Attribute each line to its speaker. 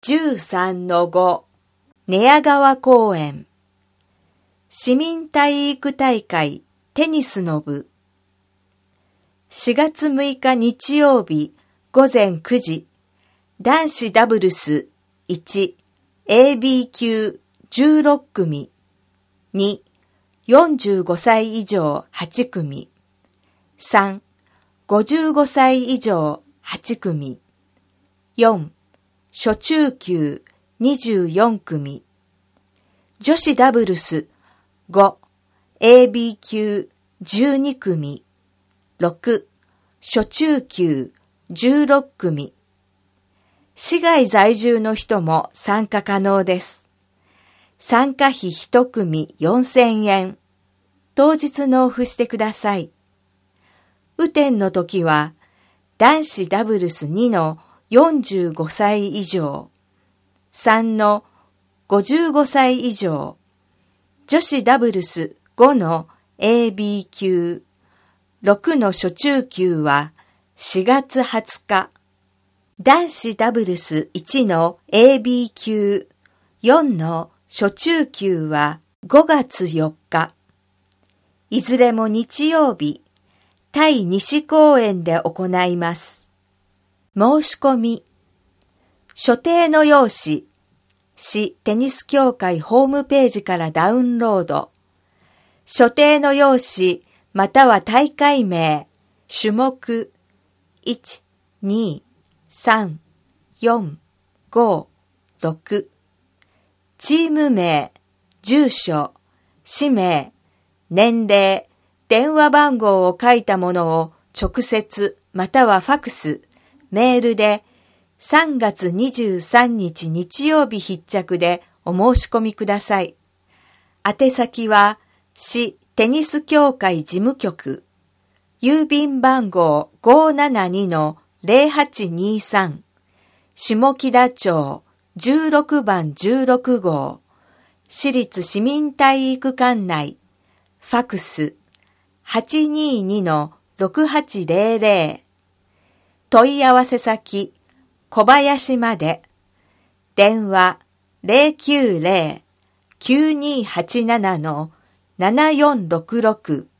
Speaker 1: 13-5 寝屋川公園市民体育大会テニスの部4月6日日曜日午前9時男子ダブルス 1AB 級16組2 45歳以上8組3 55歳以上8組4初中級24組女子ダブルス 5AB 級12組6初中級16組市外在住の人も参加可能です。参加費1組4000円。当日納付してください。雨天の時は男子ダブルス2の45歳以上、3の55歳以上、女子ダブルス5の AB 級、6の初中級は4月20日、男子ダブルス1の AB 級、4の初中級は5月4日、いずれも日曜日、対西公園で行います。申し込み、所定の用紙、市テニス協会ホームページからダウンロード、所定の用紙または大会名、種目、1、2、3、4、5、6、チーム名、住所、氏名、年齢、電話番号を書いたものを直接またはファクス、メールで3月23日日曜日必着でお申し込みください。宛先は市テニス協会事務局、郵便番号 572-0823 下木田町16番16号市立市民体育館内ファクス 822-6800 問い合わせ先小林まで電話 090-9287-7466